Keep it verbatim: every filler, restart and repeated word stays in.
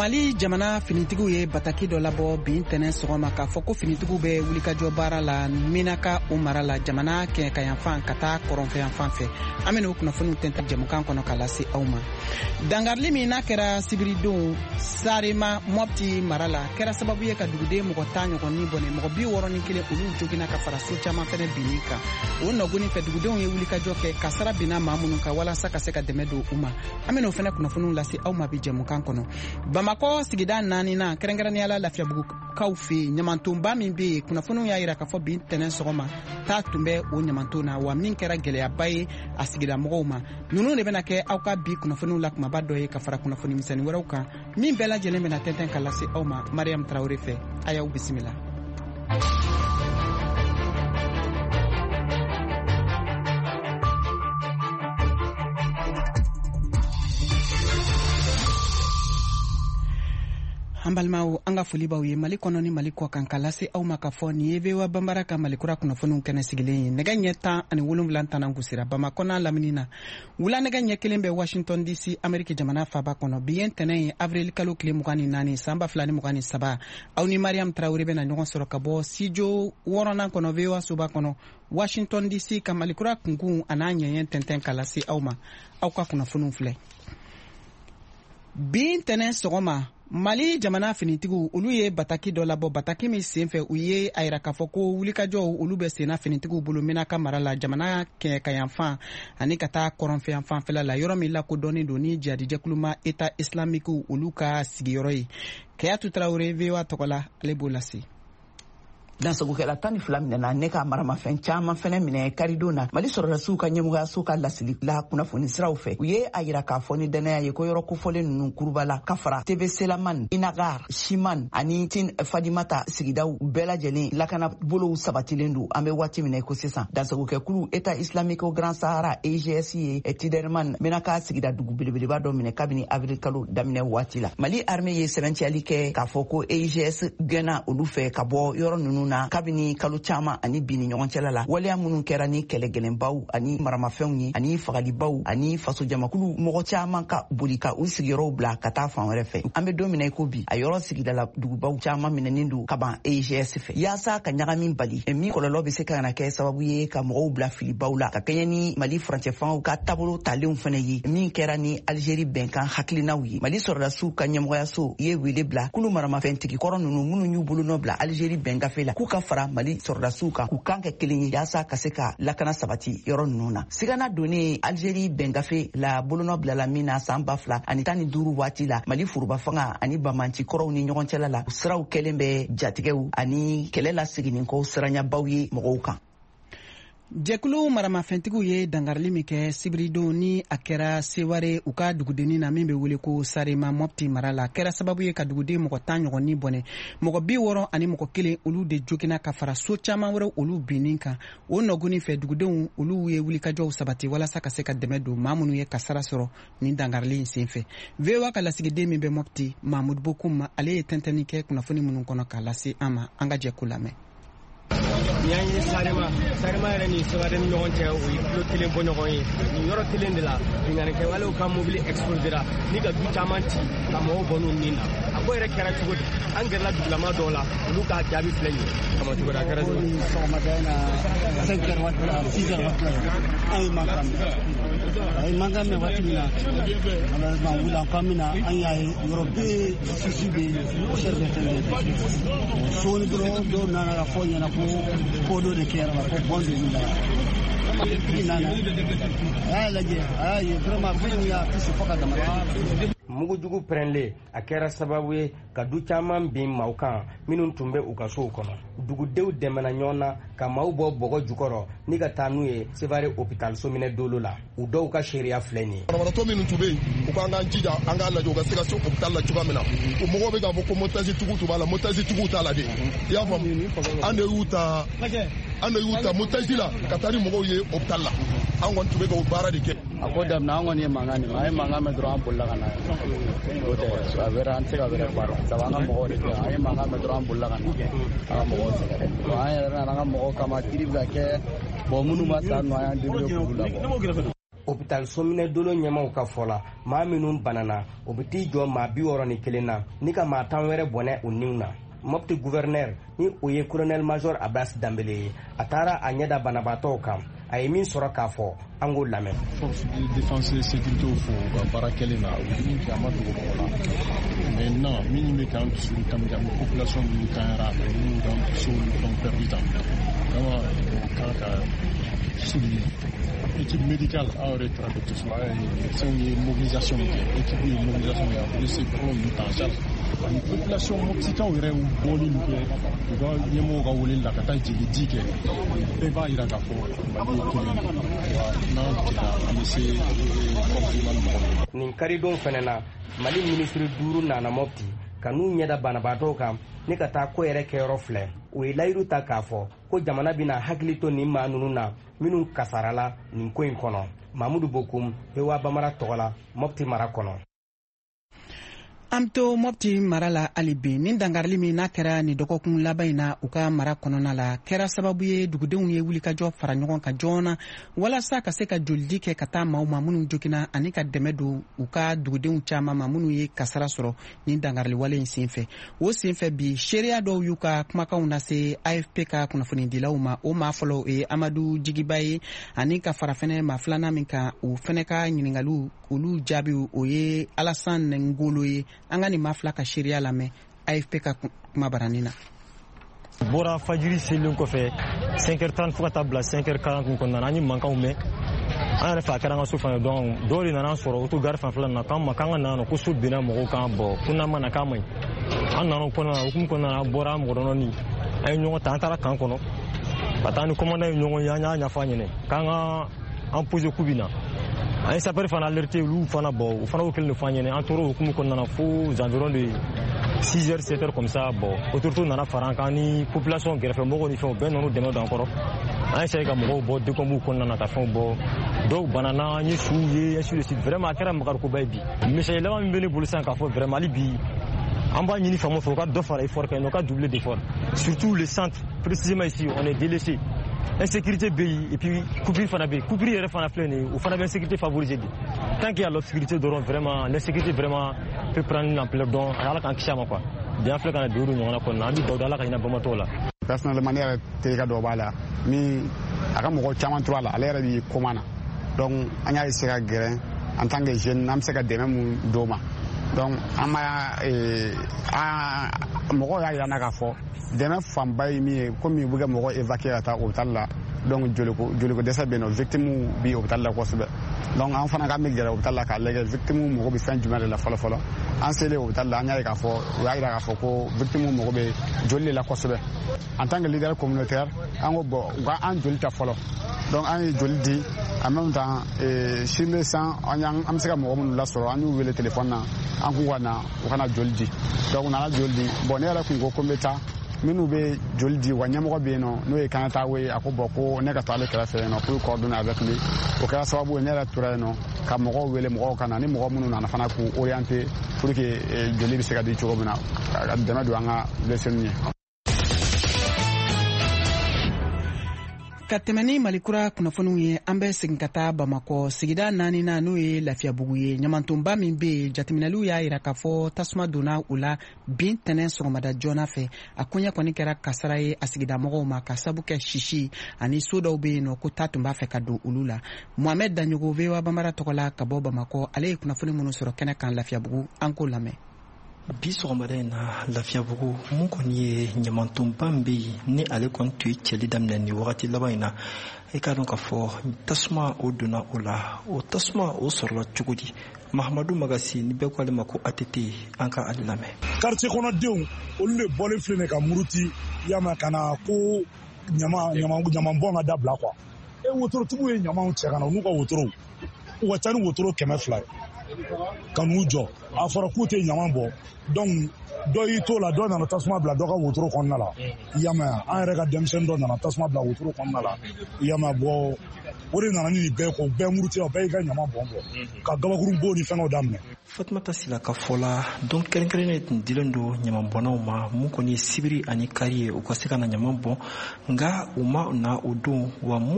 Mali jamana finitigiw ye bataki dɔ labɔ bin tɛnɛ sɔgɔma k'a fɔ ko finitigiw bɛ wulikajɔ baara la Minaka o mara la jamana kɛɲɛ ka yanfan ka taa kɔrɔnfɛ yanfan fɛ. An bɛna o kunnafoniw tɛntɛn jamukan kɔnɔ k'a lase aw ma. Dangarili min n'a kɛra sibiridenw Sarema Mopti mara la kɛra sababu ye ka duguden mɔgɔ tan ɲɔgɔn ni bɔnɛ mɔgɔ bi wɔɔrɔ ni kelen olu joginna ka fara so caman fɛnɛ binni kan. O nɔgɔnin fɛ dugudenw ye wulikajɔ kɛ kasara binna maa minnu kan walasa ka se ka dɛmɛ don u ma. An bɛna o fɛnɛ kunnafoniw lase aw ma bi jamukan kɔnɔ. Bamakɔ sigida naani na kɛrɛnkɛrɛnnenya la Lafiyabugukaw fɛ ɲamantonba min bɛ yen kunnafoniw y'a jira k'a fɔ bin tɛnɛn sɔgɔma taa tun bɛ o ɲamanton na wa min kɛra gɛlɛyaba ye a sigida mɔgɔw ma. Ninnu de bɛna kɛ aw ka bi kunnafoniw la kumaba dɔ ye ka fara kunnafoni misɛnnin wɛrɛw kan min bɛɛ lajɛlen bɛna tɛntɛn ka lase aw ma. Mariam Tarawele fɛ a y'aw bisimila. An balimaw an ka foli b'aw ye Mali kɔnɔ ni Mali kɔ kan ka lase aw ma ka fɔ nin ye V O A Banbara ka Malikura kunnafoniw kɛnɛ sigilen ye. Nɛgɛ ɲɛ tan ani wolonwula tɛnɛn gosira Bamakɔ n'a lamini na. Wula nɛgɛ ɲɛ kelen bɛ Washington D C Amérique jamana faaba kɔnɔ. Bi ye ntɛnɛn ye avril kalo tile mugan ni naani san ba fila ni mugan ni saba. Aw ni Mariam Tarawele bɛna ɲɔgɔn sɔrɔ ka bɔ studio wɔɔrɔnan kɔnɔ V O A soba kɔnɔ Washington D C ka Malikura kunkun a n'a ɲɛɲɛ tɛntɛn ka lase aw ma. Aw ka kunnafoniw filɛ. Bi ntɛnɛn sɔgɔma Mali jamana finitigiw olu ye bataki dɔ labɔ bataki min senfɛ u ye a yira k'a fɔ ko wulikajɔw olu bɛ senna finitigiw bolo Minaka mara la jamana kɛɲɛ ka yanfan ani ka taa kɔrɔnfɛ yanfanfɛla la yɔrɔ min lakodɔnnen don ni jihadijɛkuluma État islamique olu ka sigiyɔrɔ ye. Kayatu Tarawele V O A tɔgɔ la ale b'o lase. Dansagokɛla tan ni fila minɛna ne ka maramafɛn caman fɛnɛ minɛ karidon na Mali sɔrɔdasiw ka ɲɛmɔgɔyaso ka lasili la kunnafoni siraw fɛ u ye a yira k'a fɔ ni dɛnɛya ye ko yɔrɔ kofɔlen ninnu kurubala ka fara T V Selaman, Inagar, Shiman ani Tin Fadimata sigidaw bɛɛ lajɛlen lakana bolow sabatilen don an bɛ waati minɛ ko sisan. Dansagokɛkulu État islamique au Grand Sahara E G S ye Tiderman Minaka sigida dugu belebeleba dɔ minɛ kabini avril kalo daminɛ waati la. Mali armée ye sɛbɛntiyali kɛ k'a fɔ ko E G S gɛnna olu fɛ ka bɔ yɔrɔ ninnu na kabini kalo caman ani bi ni ɲɔgɔn cɛla la waleya minnu kɛra ni kɛlɛgɛlɛnbaw ani maramafɛnw ye ani fagalibaw ani faso jamakulu mɔgɔ caman ka boli ka u sigiyɔrɔw bila ka taa fan wɛrɛ fɛ. An bɛ don min na i ko bi a yɔrɔ sigida la dugubaw caman minɛnen don ka ban E G S fɛ yaasa ka ɲagami bali min kɔlɔlɔ bɛ se ka na kɛ sababu ye ka mɔgɔw bila filibaw la ka kɛɲɛ ni Mali furancɛfanw ka taabolo talenw fana ye min kɛra ni Algérie bɛnkan hakilinaw ye. Mali sɔrɔdasiw ka ɲɛmɔgɔyaso ye wele bila kulu maramafɛntigi kɔrɔ ninnu minnu y'u bolonɔ bila Algérie bɛngafe la k'u ka fara Mali sɔrɔdasiw kan k'u kan kɛ kelen ye yaasa ka se ka lakana sabati yɔrɔ ninnu na. Sigana donnen Algérie bɛngafe la bolonɔ bilala min na san ba fila ani tan ni duuru waati la Mali furuba fanga ani bamanci kɔrɔw ni ɲɔgɔn cɛla la siraw kɛlen bɛ jatigɛw ani kɛlɛ la seginnin kɔ siranyabaw ye mɔgɔw kan. Jɛkulu maramafɛntigiw ye dangarili min kɛ sibiridon ni a kɛra Seware u ka dugudennin na min bɛ wele ko Sarema Mopti mara la kɛra sababu ye ka duguden mɔgɔ tan ɲɔgɔn ni bɔnɛ mɔgɔ bi wɔɔrɔ ani mɔgɔ kelen olu de joginna ka fara so caman wɛrɛ olu binnin kan. O nɔgɔnin fɛ dugudenw olu ye wulikajɔw sabati walasa ka se ka dɛmɛ don maa minnu ye kasara sɔrɔ ni dangarili in senfɛ. V O A ka lasigiden min bɛ Mopti Mahmud Bokum ale ye tɛntɛnni kɛ kunnafoni minnu kɔnɔ k'a lase an ma an ka jɛku lamɛn. Yan ye Sarema Sarema yɛrɛ ni Seware ni ɲɔgɔn cɛ o ye kilo kelen bɔ ɲɔgɔn ye nin yɔrɔ kelen de la bingannikɛwalew ka mobili explosera ni ka du caman ci ka mɔgɔw bɔ n'u nin na a ko yɛrɛ kɛra cogo di an gɛrɛla dugulama dɔw la olu k'a jaabi filɛ nin ye kama cogo da kɛra cogo di sɔgɔmada in na cinq heures waati la six heures waati la an ye mankan mɛn a ye mankan mɛn waati min na malheureusement wula k'an bɛna an y'a ye yɔrɔ bɛɛ sisi bɛ chef de terrain soni dɔrɔn dɔw nana ka fɔ ɲɛna ko ko dɔ de kɛra ko bɔn de wulila nana a y'a lajɛ a y'a ye vraiment fɛn y'a kisi fɔ ka dama mugujugu pɛrɛnlen a kɛra sababu ye ka du caman bin maaw kan minnu tun bɛ u ka sow kɔnɔ. Dugudenw dɛmɛna ɲɔgɔn na ka maaw bɔ bɔgɔ jukɔrɔ ni ka taa n'u ye Sevare hôpital Sominɛ Dolo la. U dɔw ka sariya filɛ nin ye. Banabagatɔ minnu tun bɛ yen u k'an k'an jija an k'a lajɛ u ka se ka se hôpital la cogoya min na. U mɔgɔw bɛ k'a fɔ ko montage tigiw tun b'a la montage tigiw t'a la de. I y'a faamu an de y'u ta an de y'u ta montage la ka taa ni mɔgɔw ye hôpital la. An kɔni tun bɛ ka o baara de kɛ. A ko daminɛ an kɔni ye mankan de ma an ye mankan mɛn dɔrɔn an bolila ka na o tɛ a wɛrɛ an tɛ se ka wɛrɛ baara sabu an ka mɔgɔw de kɛ an ye mankan mɛn dɔrɔn an bolila ka na an ka mɔgɔw sɛgɛrɛ an yɛrɛ nana an ka mɔgɔw kama kiri bɛ ka kɛ bon minnu ma sa nɔ an y'an débrouillé k'olu labɔ. hôpital Somminɛ Dolo ɲɛmaw ka fɔ la maa minnu banana o bɛ t'i jɔ maa bi wɔɔrɔ ni kelen na ni ka maa tan wɛrɛ bɔnɛ u niw na. Mopti gouverneur ni o ye colonel major Abbas Dambele ye a taara a ɲɛda banabaatɔw kan a ye min sɔrɔ k'a fɔ an k'o lamɛn. Force de défense et sécurité fo ka baara kɛlen na u ye min kɛ an ma dogo mɔgɔ la maintenant min bɛ k'an dusu kan ka population min kan yɛrɛ a bɛ minnu k'an dusu donc perdu temps vraiment kan ka souligner. Équipe médicale a yɛrɛ traité tout cela médecins ye mobilisation kɛ équipe ye mobilisation kɛ a bɛ se pour nous en charge ani population moptikaw yɛrɛ u bɔli min kɛ u ka ɲɛmɔgɔw ka weleli la ka taa jeli di kɛ bɛɛ b'a jira k'a fɔ Mali ye kelen wa n'an jɛra an bɛ se kɔfɛ mɔgɔ. Nin karidon fɛnɛ na Mali ministre duuru nana Mopti ka n'u ɲɛda banabaatɔw kan ni ka taa ko yɛrɛ kɛyɔrɔ filɛ u ye layiru ta k'a fɔ ko jamana bɛna hakili to nin maa ninnu na minnu kasarala nin ko in kɔnɔ. Mamudu Bokum Hewa Bamara tɔgɔ la Mopti mara kɔnɔ. An to Mopti mara la hali bi nin dangarili min n'a kɛra nin dɔgɔkun laban in na u ka mara kɔnɔna la kɛra sababu ye dugudenw ye wulikajɔ fara ɲɔgɔn kan joona walasa ka se ka jolidi kɛ ka taa maaw ma minnu joginna ani ka dɛmɛ don u ka dugudenw caman ma minnu ye kasara sɔrɔ nin dangarili wale in senfɛ o senfɛ bi seereya dɔw y'u ka kumakanw lase A F P ka kunnafonidilaw ma o maa fɔlɔ ye Amadu Jigiba ye ani ka fara fɛnɛ maa filanan min kan u fɛnɛ ka ɲininkaliw olu jaabi o ye Alassane Ngolo ye an ka nin maa fila ka seereya lamɛn A F P ka kuma barani na. Bora fajiri selen kɔfɛ cinq heures trente fo ka taa bila cinq heures quarante kɔnɔna na an ye mankanw mɛn an yɛrɛ fɛ a kɛra an ka so fana donc dɔw de nana sɔrɔ auto gare fan fila na k'an ma k'an ka na ko so binna mɔgɔw kan bɔ ko n'an ma na k'an ma ɲi an nana o kɔnɔna na hukumu kɔnɔna na an bɔra mɔgɔ dɔɔni an ye ɲɔgɔn ta an taara kan kɔnɔ ka taa ni commandant ye ɲɔgɔn ye an y'a ɲɛfɔ a ɲɛna k'an ka an poser coup bi na an ye sapeur fana alerté olu fana bɔ u fana y'o kelen de fɔ an ɲɛna an tora o hukumu kɔnɔna na fo environ de six heures sept heures comme ça bon autorité nana fara an kan ni population gɛrɛfɛ mɔgɔw ni fɛnw bɛɛ nana dɛmɛ don an kɔrɔ an essayé ka mɔgɔw bɔ décombres kɔnɔna na ka fɛnw bɔ dɔw banana an ye suw ye ainsi de suite vraiment a kɛra makarikoba ye bi message laban min bɛ ne bolo sisan k'a fɔ vraiment hali bi an b'a ɲini faamaw fɛ u ka dɔ fara effort kan u ka doubler d'effort surtout le centre précisément ici on est délaissé insécurité bɛ yen et puis coupure fana bɛ yen coupure yɛrɛ fana filɛ nin ye o fana bɛ insécurité favoriser de tant qu'il y a l'obscurité dɔrɔn vraiment l'insécurité vraiment peut prendre une ampleur donc ala k'an kisi a ma quoi bi an filɛ ka na bi o ɲɔgɔnna kɔnɔna an bɛ dugawu ala ka hinɛ bamamatɔw la. personnellement ne yɛrɛ terikɛ dɔ b'a la min a ka mɔgɔ caman tora a la ale yɛrɛ bɛ koma na donc an y'a se ka gɛrɛ en tant que jeune an bɛ se ka dɛmɛ mun d'o ma donc an ma mɔgɔw y'a yira n na k'a fɔ dɛmɛ fanba ye min ye komi u bɛ kɛ mɔgɔ évacuer ka taa hôpital la donc joliko joliko dɛsɛ bɛ yen nɔ victime bi hôpital la kosɛbɛ donc an fana k'an bɛ gɛrɛ hôpital la k'a lajɛ victime mago bɛ fɛn jumɛn de la fɔlɔ fɔlɔ an selen hôpital la an y'a ye k'a fɔ u y'a jira k'a fɔ ko victime mago bɛ joli de la kosɛbɛ en tant que leader communautaire an ko bon u ka an joli ta fɔlɔ donc an ye joli di en même temps sini san an an bɛ se ka mɔgɔ minnu lasɔrɔ an y'u wele téléphone na an k'u ka na u kana joli di donc u nana joli di bon ne yɛrɛ kun ko ko n bɛ taa minnu bɛ joli di wa ɲɛmɔgɔ bɛ yen nɔ n'o ye Kanatawe ye a ko bon ko ne ka to ale kɛrɛfɛ yen nɔ pour coordonner avec lui o kɛra sababu ye ne yɛrɛ tora yen nɔ ka mɔgɔw wele mɔgɔw ka na ni mɔgɔ minnu nana fana k'u orienter pour que joli bɛ se ka di cogo min na ka dɛmɛ don an ka blessés ye. Ka tɛmɛ ni Malikura kunnafoniw ye an bɛ segin ka taa Bamakɔ sigida naani na n'o ye Lafiyabugu ye ɲamantonba min bɛ yen jateminɛliw y'a jira k'a fɔ tasuma donna u la bin tɛnɛ sɔgɔmada joona fɛ a koɲɛ kɔni kɛra kasara ye a sigida mɔgɔw ma ka sabu kɛ sisi ani so dɔw bɛ yen nɔ ko taa tun b'a fɛ ka don olu la Mohamed Danyogo V O A Bambara tɔgɔ la ka bɔ Bamakɔ ale ye kunnafoni minnu sɔrɔ kɛnɛ kan Lafiyabugu an k'o lamɛn. Bi sɔgɔmada in na Lafiyabugu mun kɔni ye ɲamantonba min bɛ yen ni ale kɔni tun ye cɛli daminɛ nin wagati laban in na i k'a dɔn k'a fɔ tasuma o donna o la o tasuma o sɔrɔla cogo di Mahamadu Magasi ni bɛɛ ko ale ma ko A T T an ka ale lamɛn. quartier kɔnɔdenw olu de bɔlen filɛ ka muruti yama ka na ko ɲama ɲama ɲamanbɔn ka dabila quoi e wotorotigiw ye ɲamaw cɛ ka na n'u ka wotorow u ka ca ni wotoro kɛmɛ fila ye ka n'u jɔ a fɔra k'u tɛ ɲama bɔ donc dɔ y'i to la dɔ nana tasuma bila dɔ ka wotoro kɔnɔna la yama an yɛrɛ ka denmisɛnnin dɔ nana tasuma bila wotoro kɔnɔna la yama bɔ o de nana ni nin bɛɛ ko bɛɛ muruti bɛɛ y'i ka ɲama bɔn bɔ ka gabakurun bo ni fɛngɛw daminɛ. Fatumata Sila ka fɔ la don kɛrɛnkɛrɛnnen tun dilen don ɲamanbɔnnaw ma mun kɔni ye sibiri ani kari ye u ka se ka na ɲama bɔn nka u ma na o don wa